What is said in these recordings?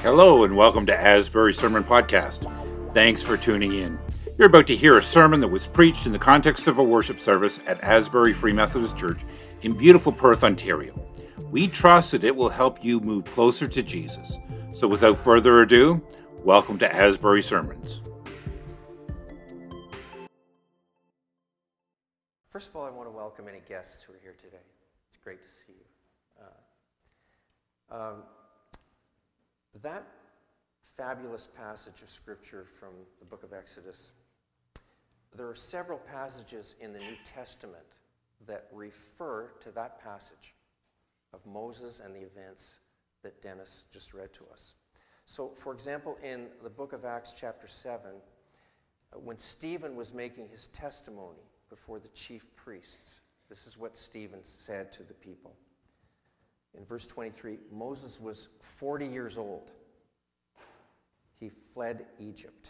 Hello and welcome to Asbury Sermon Podcast. Thanks for tuning in. You're about to hear a sermon that was preached in the context of a worship service at Asbury Free Methodist Church in beautiful Perth, Ontario. We trust that it will help you move closer to Jesus. So without further ado, welcome to Asbury Sermons. First of all, I want to welcome any guests who are here today. It's great to see you. That fabulous passage of Scripture from the book of Exodus, there are several passages in the New Testament that refer to that passage of Moses and the events that Dennis just read to us. So, for example, in the book of Acts chapter 7, when Stephen was making his testimony before the chief priests, this is what Stephen said to the people. In verse 23, Moses was 40 years old. He fled Egypt.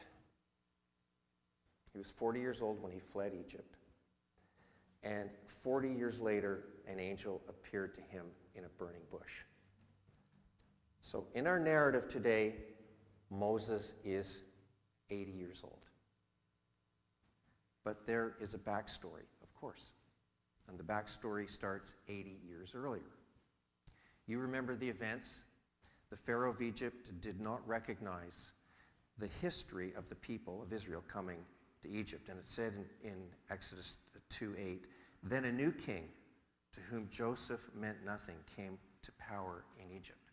He was 40 years old when he fled Egypt. And 40 years later, an angel appeared to him in a burning bush. So in our narrative today, Moses is 80 years old. But there is a backstory, of course. And the backstory starts 80 years earlier. You remember the events? The Pharaoh of Egypt did not recognize the history of the people of Israel coming to Egypt. And it said in Exodus 2:8, then a new king to whom Joseph meant nothing came to power in Egypt.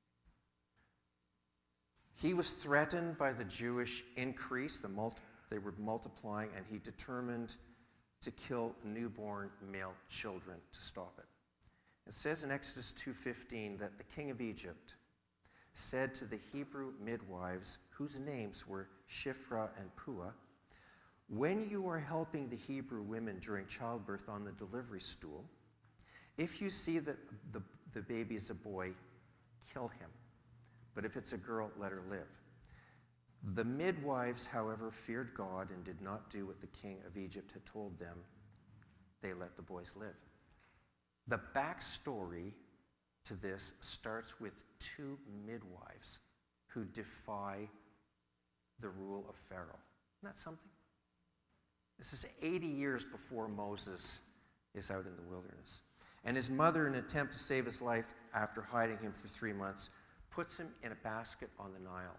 He was threatened by the Jewish increase, they were multiplying, and he determined to kill newborn male children to stop it. It says in Exodus 2:15 that the king of Egypt said to the Hebrew midwives, whose names were Shiphrah and Puah, when you are helping the Hebrew women during childbirth on the delivery stool, if you see that the baby is a boy, kill him. But if it's a girl, let her live. The midwives, however, feared God and did not do what the king of Egypt had told them. They let the boys live. The backstory to this starts with two midwives who defy the rule of Pharaoh. Isn't that something? This is 80 years before Moses is out in the wilderness. And his mother, in an attempt to save his life after hiding him for 3 months, puts him in a basket on the Nile.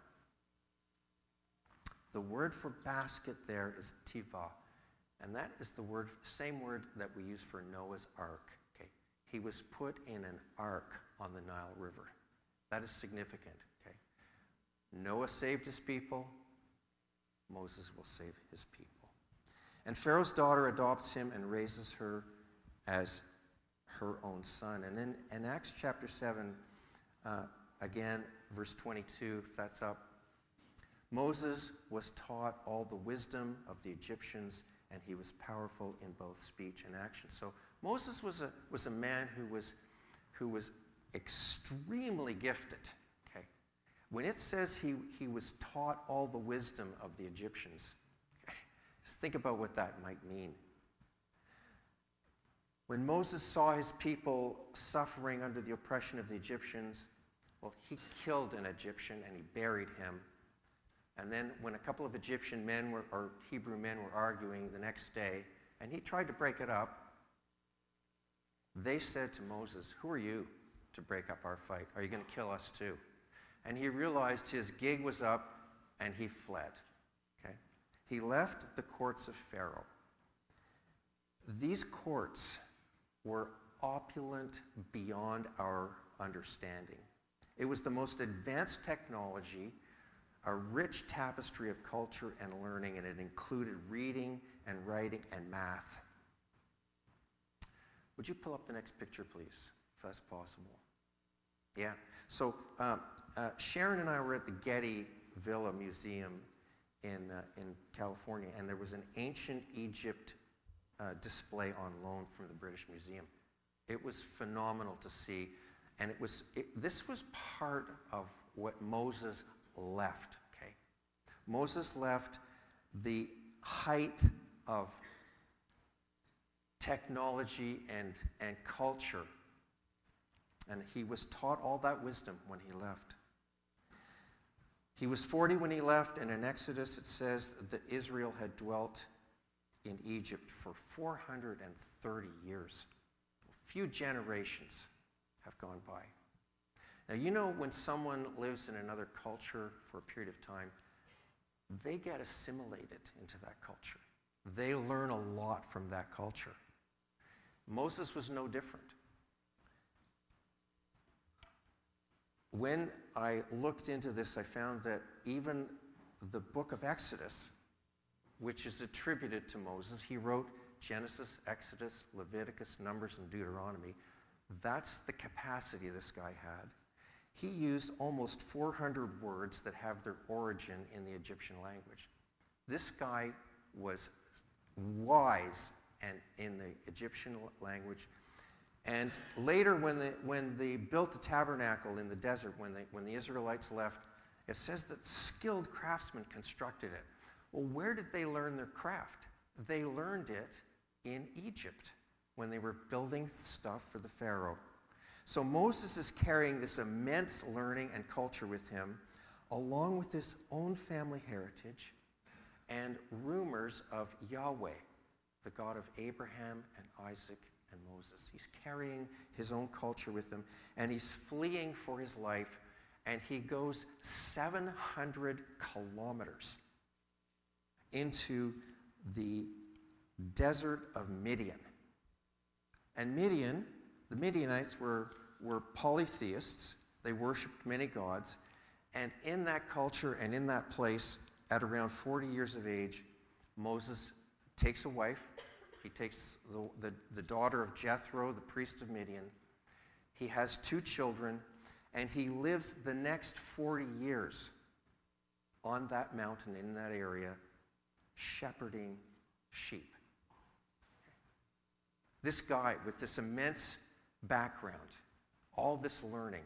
The word for basket there is tiva, and that is the same word that we use for Noah's Ark. Okay? He was put in an ark on the Nile River. That is significant. Okay? Noah saved his people. Moses will save his people. And Pharaoh's daughter adopts him and raises her as her own son. And then in Acts chapter 7, again, verse 22, if that's up, Moses was taught all the wisdom of the Egyptians, and he was powerful in both speech and action. So Moses was a man who was extremely gifted. Okay, when it says he was taught all the wisdom of the Egyptians, okay, just think about what that might mean. When Moses saw his people suffering under the oppression of the Egyptians, well, he killed an Egyptian and he buried him. And then when a couple of Egyptian men or Hebrew men were arguing the next day, and he tried to break it up, they said to Moses, who are you to break up our fight? Are you going to kill us too? And he realized his gig was up, and he fled. Okay? He left the courts of Pharaoh. These courts were opulent beyond our understanding. It was the most advanced technology, a rich tapestry of culture and learning, and it included reading and writing and math. Would you pull up the next picture, please, if that's possible? Yeah. So Sharon and I were at the Getty Villa Museum in California, and there was an ancient Egypt display on loan from the British Museum. It was phenomenal to see, and this was part of what Moses left. Okay, Moses left the height of technology and culture. And he was taught all that wisdom when he left. He was 40 when he left, and in Exodus it says that Israel had dwelt in Egypt for 430 years. A few generations have gone by. Now, you know, when someone lives in another culture for a period of time, they get assimilated into that culture. They learn a lot from that culture. Moses was no different. When I looked into this, I found that even the book of Exodus, which is attributed to Moses, he wrote Genesis, Exodus, Leviticus, Numbers, and Deuteronomy. That's the capacity this guy had. He used almost 400 words that have their origin in the Egyptian language. This guy was wise and in the Egyptian language. And later, when they built the tabernacle in the desert, when the Israelites left, it says that skilled craftsmen constructed it. Well, where did they learn their craft? They learned it in Egypt when they were building stuff for the Pharaoh. So Moses is carrying this immense learning and culture with him, along with his own family heritage and rumors of Yahweh, the God of Abraham and Isaac and Moses. He's carrying his own culture with him, and he's fleeing for his life, and he goes 700 kilometers into the desert of Midian. And Midian, the Midianites were polytheists. They worshipped many gods. And in that culture and in that place, at around 40 years of age, Moses takes a wife. He takes the daughter of Jethro, the priest of Midian. He has 2 children, and he lives the next 40 years on that mountain in that area, shepherding sheep. This guy with this immense background, all this learning.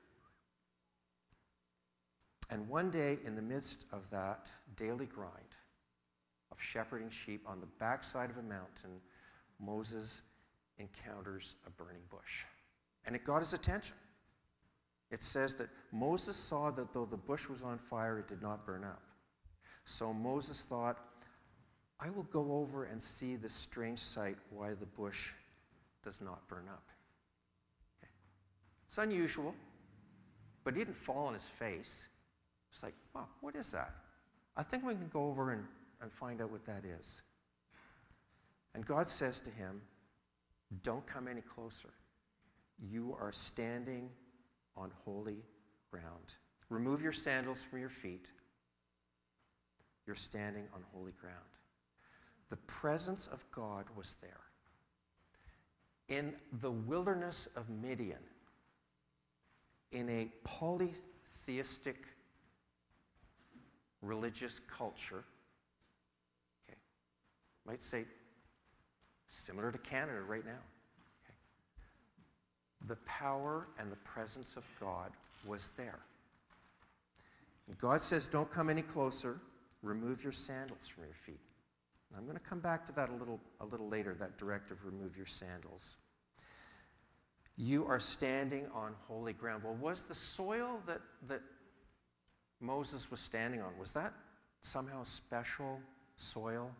And one day, in the midst of that daily grind of shepherding sheep on the backside of a mountain, Moses encounters a burning bush. And it got his attention. It says that Moses saw that though the bush was on fire, it did not burn up. So Moses thought, I will go over and see this strange sight, why the bush does not burn up. Okay. It's unusual, but he didn't fall on his face. It's like, wow, what is that? I think we can go over and find out what that is. And God says to him, don't come any closer. You are standing on holy ground. Remove your sandals from your feet. You're standing on holy ground. The presence of God was there. In the wilderness of Midian, in a polytheistic religious culture, okay, might say similar to Canada right now, okay, the power and the presence of God was there. And God says, don't come any closer. Remove your sandals from your feet. I'm going to come back to that a little later, that directive, remove your sandals. You are standing on holy ground. Well, was the soil that Moses was standing on, was that somehow special soil?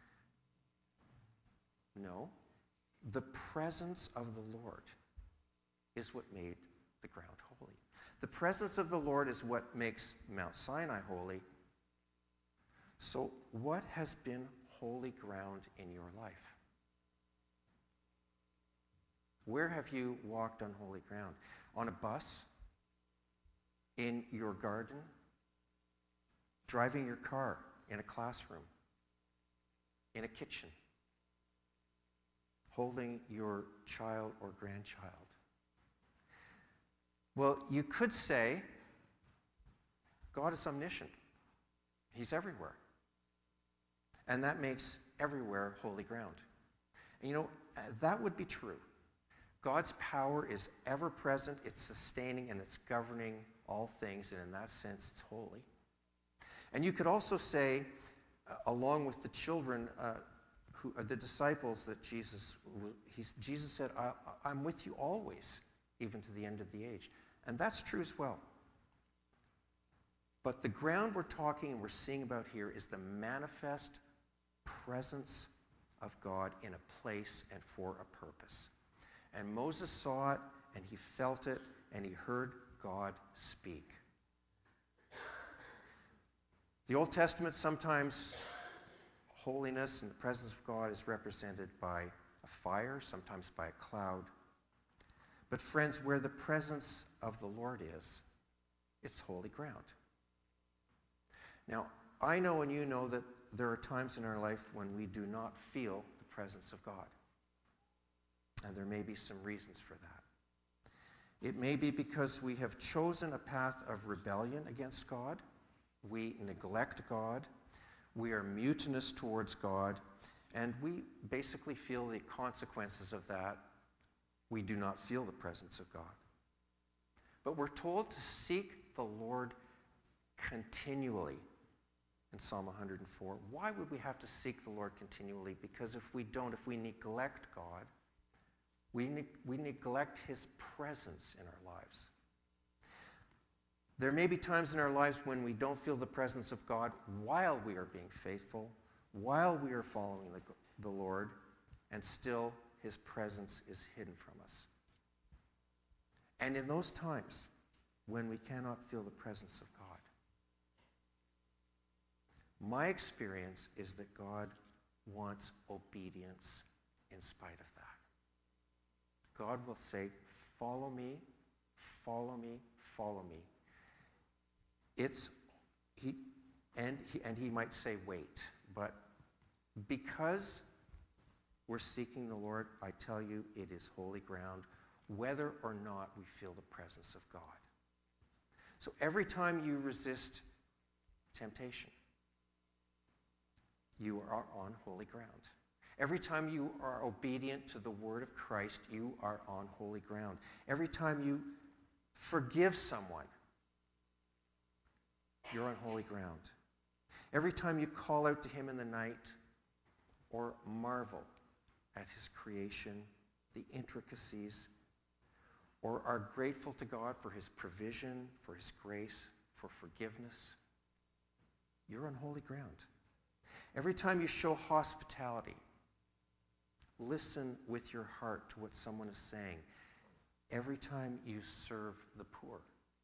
No. The presence of the Lord is what made the ground holy. The presence of the Lord is what makes Mount Sinai holy. So what has been holy ground in your life? Where have you walked on holy ground? On a bus? In your garden? Driving your car? In a classroom? In a kitchen? Holding your child or grandchild? Well, you could say God is omniscient. He's everywhere. And that makes everywhere holy ground. And you know, that would be true. God's power is ever present, it's sustaining, and it's governing all things, and in that sense, it's holy. And you could also say, along with the children, the disciples that Jesus said, I'm with you always, even to the end of the age. And that's true as well. But the ground we're talking and we're seeing about here is the manifest presence of God in a place and for a purpose. And Moses saw it, and he felt it, and he heard God speak. The Old Testament, sometimes holiness and the presence of God is represented by a fire, sometimes by a cloud. But friends, where the presence of the Lord is, it's holy ground. Now, I know and you know that there are times in our life when we do not feel the presence of God. And there may be some reasons for that. It may be because we have chosen a path of rebellion against God. We neglect God. We are mutinous towards God. And we basically feel the consequences of that. We do not feel the presence of God. But we're told to seek the Lord continually in Psalm 104. Why would we have to seek the Lord continually? Because if we don't, if we neglect God, we neglect his presence in our lives. There may be times in our lives when we don't feel the presence of God while we are being faithful, while we are following the Lord, and still his presence is hidden from us. And in those times when we cannot feel the presence of God, my experience is that God wants obedience in spite of that. God will say, follow me, follow me, follow me. He might say, wait. But because we're seeking the Lord, I tell you, it is holy ground, whether or not we feel the presence of God. So every time you resist temptation, you are on holy ground. Every time you are obedient to the word of Christ, you are on holy ground. Every time you forgive someone, you're on holy ground. Every time you call out to him in the night or marvel at his creation, the intricacies, or are grateful to God for his provision, for his grace, for forgiveness, you're on holy ground. Every time you show hospitality, listen with your heart to what someone is saying. Every time you serve the poor,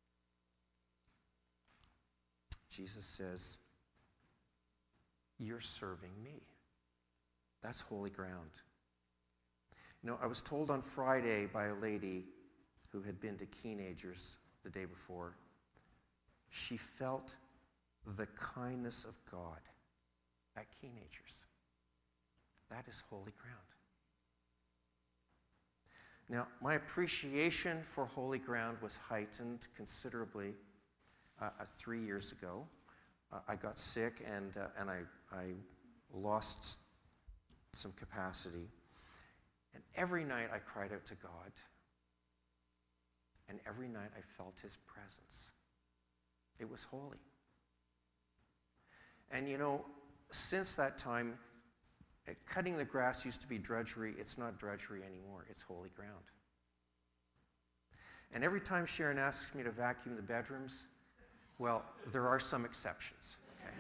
Jesus says, you're serving me. That's holy ground. You know, I was told on Friday by a lady who had been to Teenagers the day before, she felt the kindness of God at Teenagers. That is holy ground. Now, my appreciation for holy ground was heightened considerably 3 years ago. I got sick and I lost some capacity. And every night I cried out to God. And every night I felt his presence. It was holy. And you know, since that time, cutting the grass used to be drudgery. It's not drudgery anymore. It's holy ground. And every time Sharon asks me to vacuum the bedrooms, well, there are some exceptions. Okay?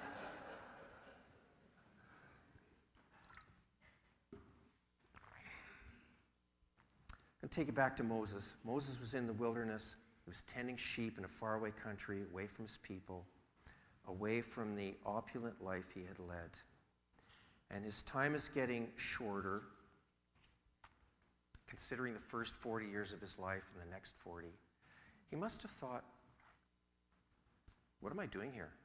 I'm going to take it back to Moses. Moses was in the wilderness. He was tending sheep in a faraway country, away from his people, away from the opulent life he had led. And his time is getting shorter, considering the first 40 years of his life and the next 40. He must have thought, what am I doing here?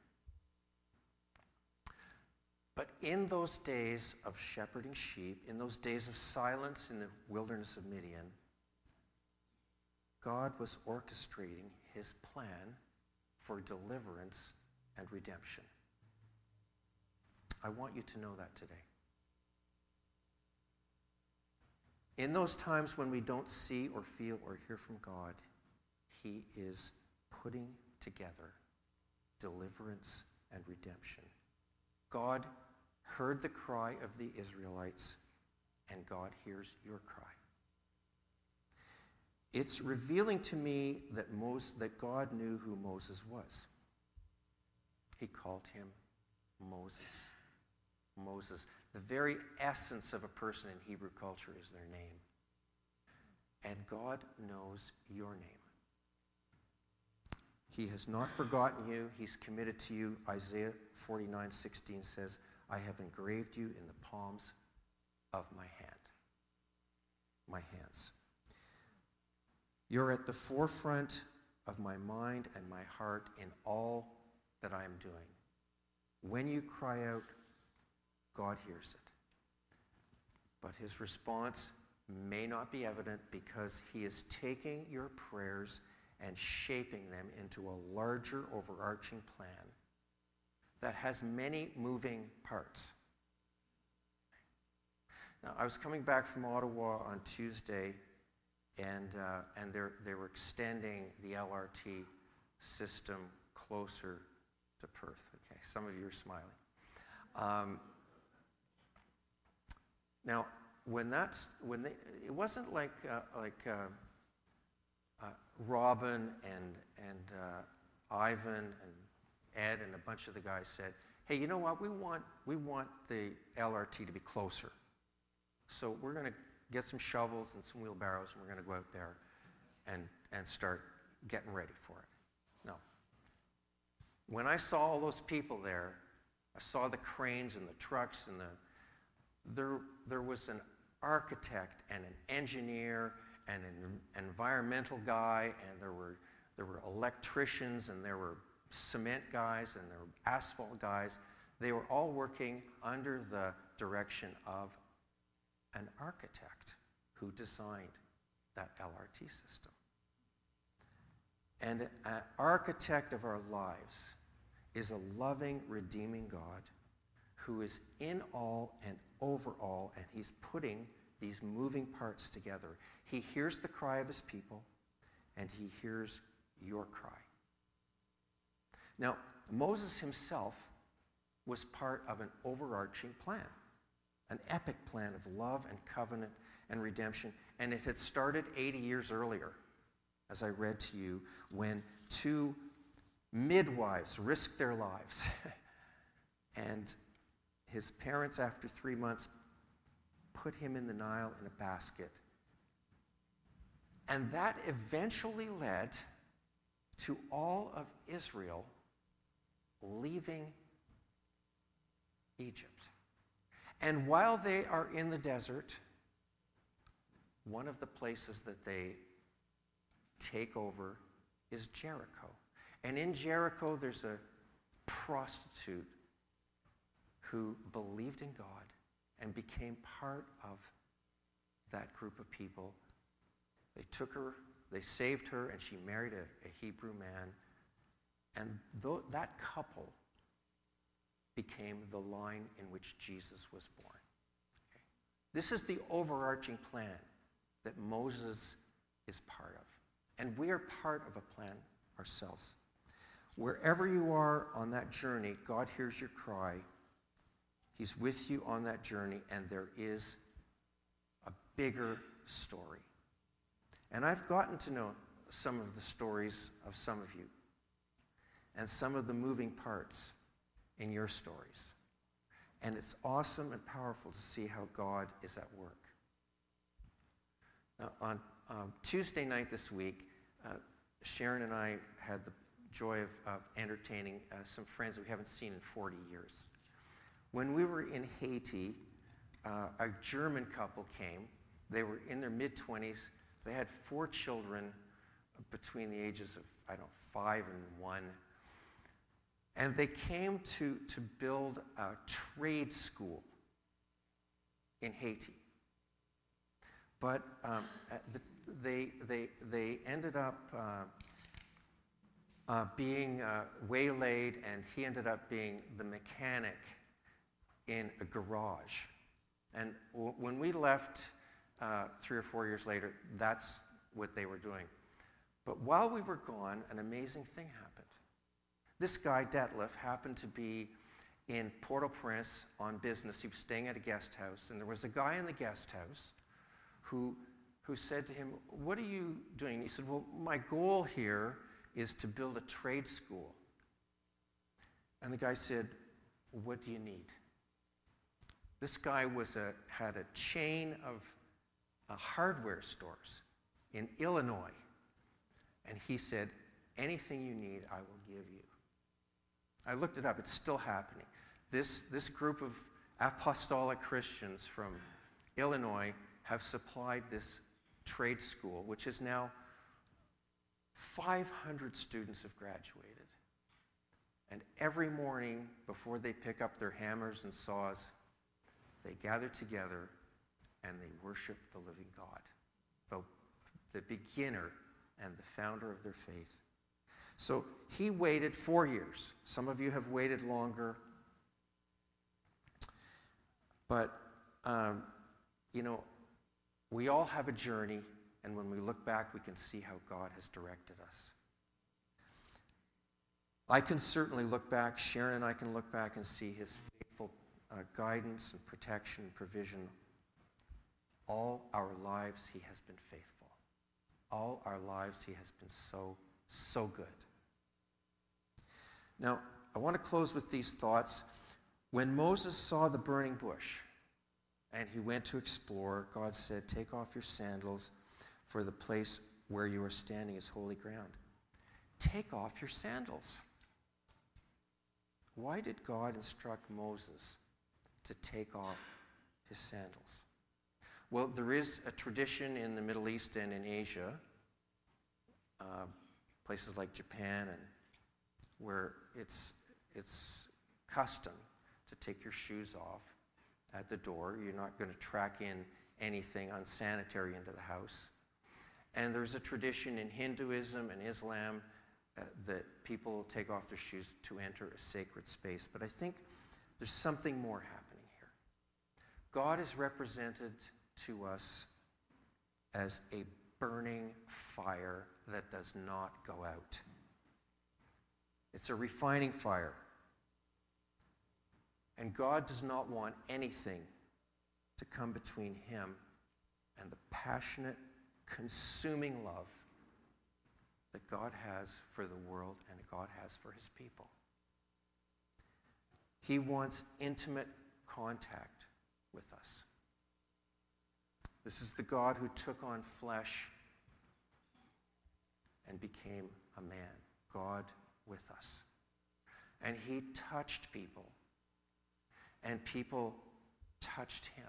But in those days of shepherding sheep, in those days of silence in the wilderness of Midian, God was orchestrating his plan for deliverance and redemption. I want you to know that today. In those times when we don't see or feel or hear from God, he is putting together deliverance and redemption. God heard the cry of the Israelites, and God hears your cry. It's revealing to me that God knew who Moses was. he called him Moses. Moses. The very essence of a person in Hebrew culture is their name. And God knows your name. He has not forgotten you. He's committed to you. Isaiah 49:16 says, I have engraved you in the palms of my hands. You're at the forefront of my mind and my heart in all that I am doing. When you cry out, God hears it. But his response may not be evident because he is taking your prayers and shaping them into a larger overarching plan that has many moving parts. Now, I was coming back from Ottawa on Tuesday, and they were extending the LRT system closer to Perth. Okay, some of you are smiling. Now, it wasn't like Robin and Ivan and Ed and a bunch of the guys said, hey, you know what, we want the LRT to be closer. So we're going to get some shovels and some wheelbarrows, and we're going to go out there and start getting ready for it. No. When I saw all those people there, I saw the cranes and the trucks and there was an architect and an engineer and an environmental guy, and there were electricians, and there were cement guys, and there were asphalt guys. They were all working under the direction of an architect who designed that LRT system. And an architect of our lives is a loving, redeeming God who is in all and over all, and he's putting these moving parts together. He hears the cry of his people, and he hears your cry. Now, Moses himself was part of an overarching plan, an epic plan of love and covenant and redemption, and it had started 80 years earlier, as I read to you, when two midwives risked their lives. And his parents, after 3 months, put him in the Nile in a basket. And that eventually led to all of Israel leaving Egypt. And while they are in the desert, one of the places that they take over is Jericho. And in Jericho, there's a prostitute who believed in God and became part of that group of people. They took her, they saved her, and she married a Hebrew man. And that couple became the line in which Jesus was born. Okay. This is the overarching plan that Moses is part of. And we are part of a plan ourselves. Wherever you are on that journey, God hears your cry. He's with you on that journey, and there is a bigger story. And I've gotten to know some of the stories of some of you and some of the moving parts in your stories. And it's awesome and powerful to see how God is at work. Now, on Tuesday night this week, Sharon and I had the joy of entertaining some friends that we haven't seen in 40 years. When we were in Haiti, a German couple came. They were in their mid-20s. They had 4 children between the ages of, 5 and 1. And they came to build a trade school in Haiti. But they ended up being waylaid, and he ended up being the mechanic in a garage. And when we left 3 or 4 years later, that's what they were doing. But while we were gone, an amazing thing happened. This guy, Detlef, happened to be in Port-au-Prince on business. He was staying at a guest house, and there was a guy in the guest house who said to him, "What are you doing?" And he said, "Well, my goal here is to build a trade school." And the guy said, what do you need? This guy had a chain of hardware stores in Illinois. And he said, anything you need, I will give you. I looked it up. It's still happening. This group of apostolic Christians from Illinois have supplied this trade school, which is now 500 students have graduated. And every morning before they pick up their hammers and saws, they gather together and they worship the living God, the beginner and the founder of their faith. So he waited 4 years. Some of you have waited longer. But, we all have a journey, and when we look back, we can see how God has directed us. I can certainly look back, Sharon and I can look back and see his faithful guidance and protection and provision. All our lives he has been faithful. All our lives he has been so, so good. Now, I want to close with these thoughts. When Moses saw the burning bush and he went to explore, God said, take off your sandals, for the place where you are standing is holy ground. Take off your sandals. Why did God instruct Moses to take off his sandals? Well, there is a tradition in the Middle East and in Asia, places like Japan, and where it's custom to take your shoes off at the door. You're not going to track in anything unsanitary into the house. And there's a tradition in Hinduism and Islam that people take off their shoes to enter a sacred space. But I think there's something more happening here. God is represented to us as a burning fire that does not go out. It's a refining fire. And God does not want anything to come between him and the passionate, consuming love that God has for the world and God has for his people. He wants intimate contact with us. This is the God who took on flesh and became a man, God with us. And he touched people, and people touched him.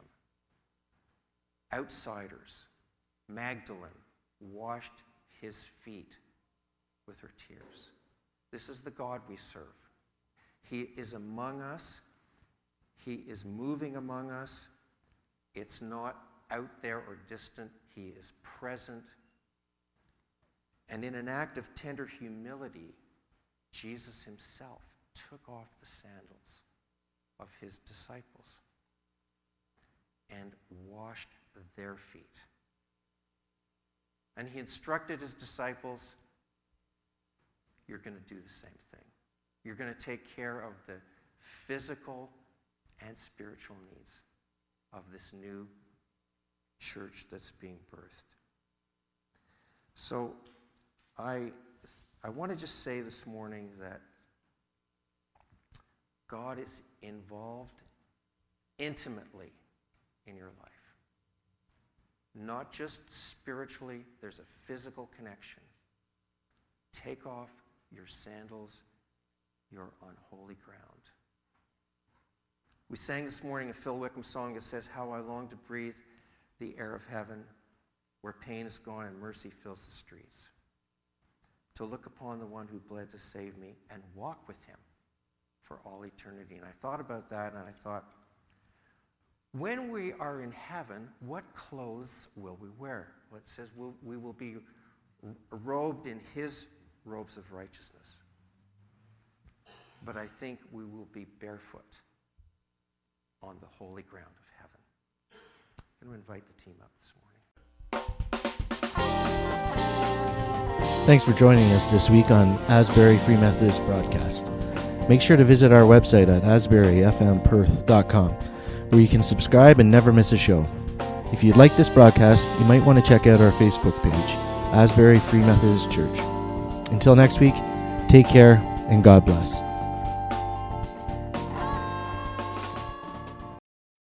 Outsiders, Magdalene, washed his feet with her tears. This is the God we serve. He is among us. He is moving among us. It's not out there or distant. He is present. And in an act of tender humility, Jesus himself took off the sandals of his disciples and washed their feet. And he instructed his disciples, you're going to do the same thing. You're going to take care of the physical and spiritual needs of this new church that's being birthed. So I want to just say this morning that God is involved intimately in your life. Not just spiritually, there's a physical connection. Take off your sandals, you're on holy ground. We sang this morning a Phil Wickham song that says, how I long to breathe the air of heaven, where pain is gone and mercy fills the streets. To look upon the one who bled to save me and walk with him for all eternity. And I thought about that, and I thought, when we are in heaven, what clothes will we wear? Well, it says we will be robed in his robes of righteousness. But I think we will be barefoot on the holy ground of heaven. I'm going to invite the team up this morning. Thanks for joining us this week on Asbury Free Methodist Broadcast. Make sure to visit our website at asburyfmperth.com, where you can subscribe and never miss a show. If you'd like this broadcast, you might want to check out our Facebook page, Asbury Free Methodist Church. Until next week, take care and God bless.